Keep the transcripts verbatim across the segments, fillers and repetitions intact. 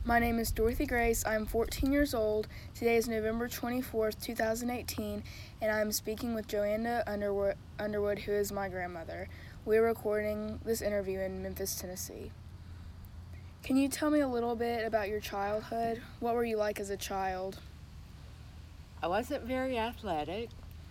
My name is Dorothy Grace. I'm fourteen years old. Today is November twenty-fourth, two thousand eighteen, and I'm speaking with Joanna Underwood, Underwood, who is my grandmother. We're recording this interview in Memphis, Tennessee. Can you tell me a little bit about your childhood? What were you like as a child? I wasn't very athletic.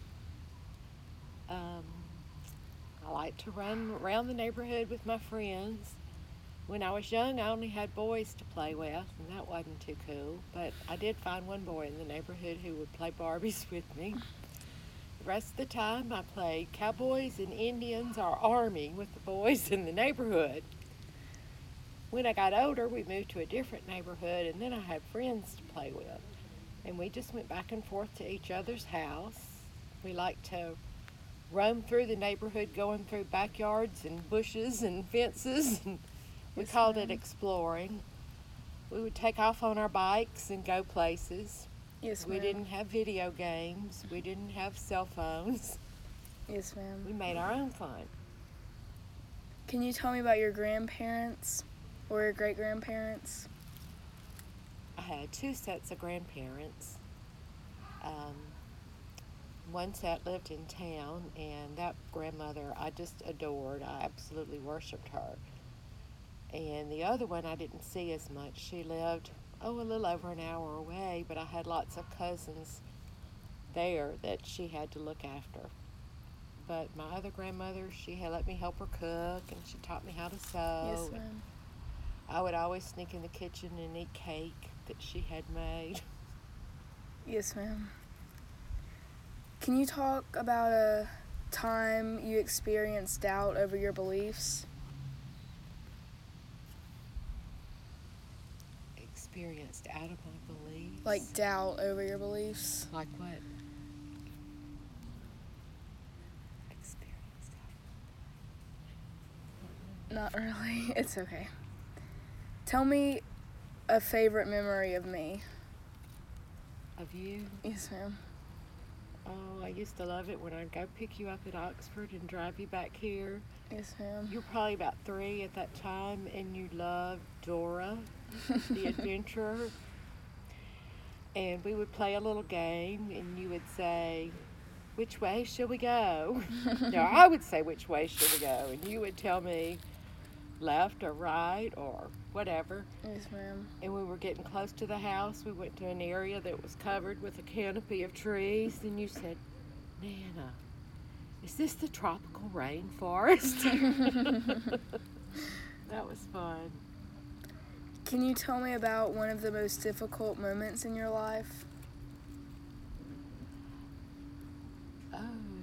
Um, I liked to run around the neighborhood with my friends. When I was young, I only had boys to play with, and that wasn't too cool. But I did find one boy in the neighborhood who would play Barbies with me. The rest of the time, I played cowboys and Indians or Army with the boys in the neighborhood. When I got older, we moved to a different neighborhood, and then I had friends to play with. And we just went back and forth to each other's house. We liked to roam through the neighborhood, going through backyards and bushes and fences. And we Yes, called ma'am. it exploring. We would take off on our bikes and go places. Yes, We ma'am. didn't have video games. We didn't have cell phones. Yes, ma'am. We made our own fun. Can you tell me about your grandparents or your great-grandparents? I had two sets of grandparents. Um, one set lived in town, and that grandmother I just adored. I absolutely worshipped her. And the other one I didn't see as much. She lived, oh, a little over an hour away, but I had lots of cousins there that she had to look after. But my other grandmother, she had let me help her cook, and she taught me how to sew. Yes, ma'am. I would always sneak in the kitchen and eat cake that she had made. Yes, ma'am. Can you talk about a time you experienced doubt over your beliefs? Experienced out of my beliefs. Like doubt over your beliefs? Like what? Experienced out Not really. It's okay. Tell me a favorite memory of me. of you. Yes, ma'am. Oh, I used to love it when I'd go pick you up at Oxford and drive you back here. Yes, ma'am. You were probably about three at that time, and you loved Dora, the adventurer. And we would play a little game, and you would say, "Which way shall we go?" No, I would say, "Which way shall we go?" And you would tell me left or right or whatever. Yes, ma'am. And when we were getting close to the house, we went to an area that was covered with a canopy of trees, and you said, "Nana, is this the tropical rainforest?" That was fun. Can you tell me about one of the most difficult moments in your life? Oh.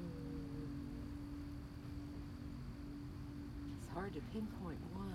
It's hard to pinpoint one.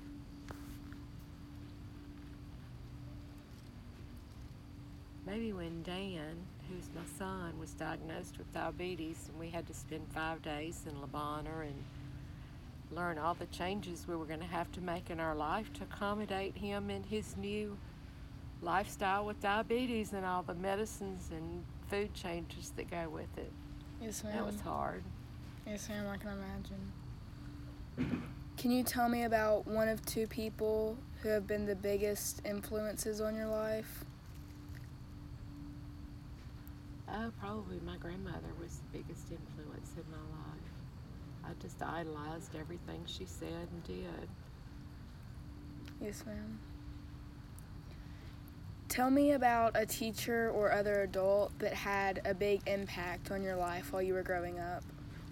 Maybe when Dan, who's my son, was diagnosed with diabetes, and we had to spend five days in Le Bonheur and learn all the changes we were going to have to make in our life to accommodate him in his new lifestyle with diabetes and all the medicines and food changes that go with it. Yes, ma'am. That was hard. Yes, ma'am, I can imagine. Can you tell me about one of two people who have been the biggest influences on your life? Oh, probably my grandmother was the biggest influence in my life. I just idolized everything she said and did. Yes, ma'am. Tell me about a teacher or other adult that had a big impact on your life while you were growing up.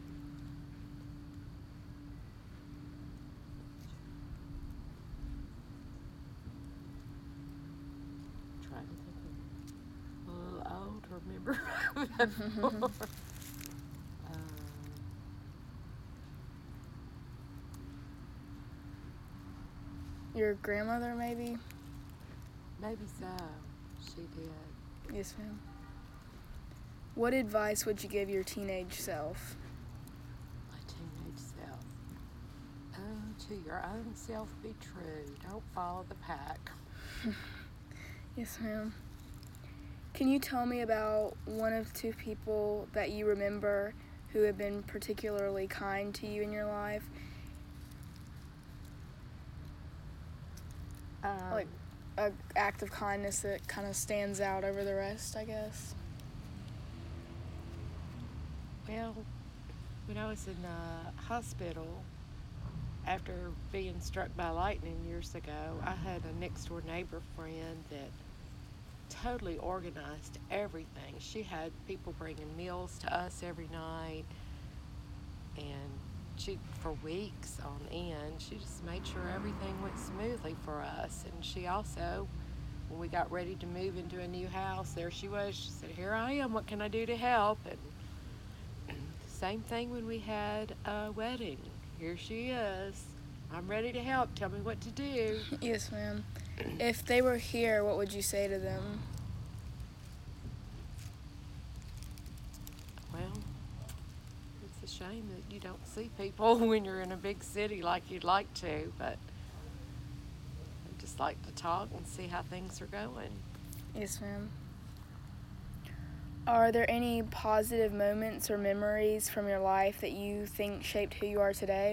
Trying to think of a little old to remember. um, Your grandmother, maybe? maybe so. She did. Yes, ma'am. What advice would you give your teenage self? My teenage self. Oh, to your own self be true. Don't follow the pack. Yes, ma'am. Can you tell me about one of two people that you remember who have been particularly kind to you in your life? Um, Like a act of kindness that kind of stands out over the rest, I guess? Well, when I was in the hospital, after being struck by lightning years ago, I had a next door neighbor friend that totally organized everything. She had people bringing meals to us every night, and she, for weeks on end, she just made sure everything went smoothly for us. And she also, when we got ready to move into a new house, there she was. She said, "Here I am. What can I do to help?" And same thing when we had a wedding. Here she is. "I'm ready to help. Tell me what to do." Yes, ma'am. If they were here, what would you say to them? Well, it's a shame that you don't see people when you're in a big city like you'd like to, but I just like to talk and see how things are going. Yes, ma'am. Are there any positive moments or memories from your life that you think shaped who you are today?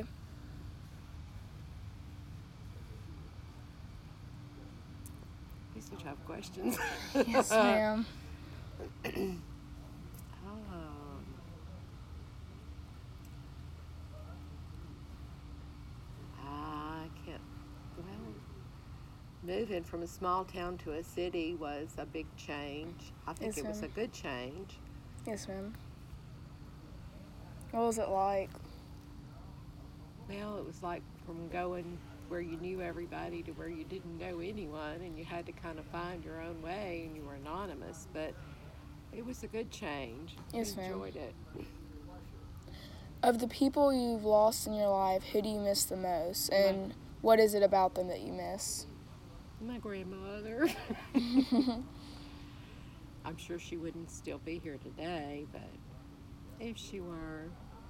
These are tough questions. Yes, ma'am. um, I can't, well, moving from a small town to a city was a big change. I think Yes, it was a ma'am. good change. Yes, ma'am. What was it like? Well, it was like from going where you knew everybody to where you didn't know anyone, and you had to kind of find your own way, and you were anonymous, but it was a good change. Yes, I ma'am. enjoyed it. Of the people you've lost in your life, who do you miss the most? And what is it about them that you miss? My grandmother. I'm sure she wouldn't still be here today, but if she were,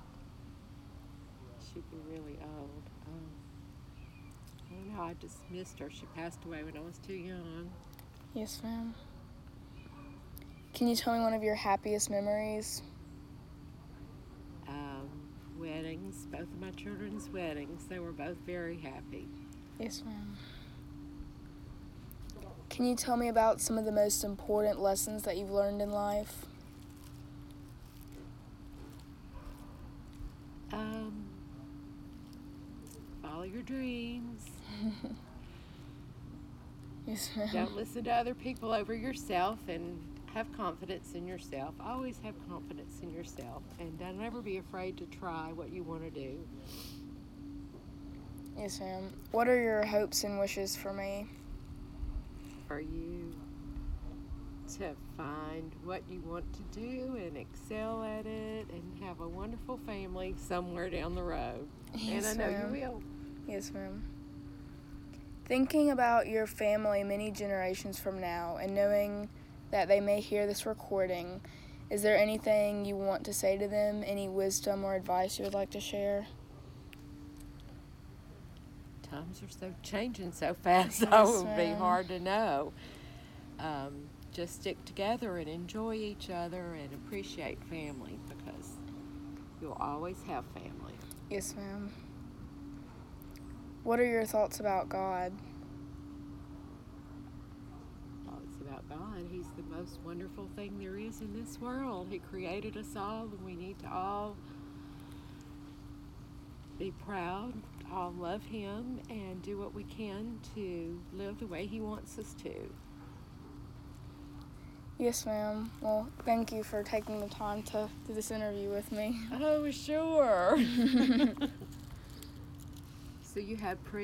she'd be really old. Um, I don't know, I just missed her. She passed away when I was too young. Yes, ma'am. Can you tell me one of your happiest memories? Um, weddings, both of my children's weddings, they were both very happy. Yes, ma'am. Can you tell me about some of the most important lessons that you've learned in life? Um, follow your dreams. Yes, ma'am. Don't listen to other people over yourself, and have confidence in yourself. Always have confidence in yourself, and don't ever be afraid to try what you want to do. Yes, ma'am. What are your hopes and wishes for me? For you to find what you want to do and excel at it and have a wonderful family somewhere down the road. Yes, and I know ma'am. you will. Yes, ma'am. Thinking about your family many generations from now and knowing that they may hear this recording, is there anything you want to say to them? Any wisdom or advice you would like to share? Times are so changing so fast, so Yes, it would be ma'am. hard to know. Um, just stick together and enjoy each other and appreciate family, because you'll always have family. Yes, ma'am. What are your thoughts about God? Well, it's about God. He's the most wonderful thing there is in this world. He created us all, and we need to all be proud, all love Him, and do what we can to live the way He wants us to. Yes, ma'am. Well, thank you for taking the time to do this interview with me. Oh, sure. So you had pre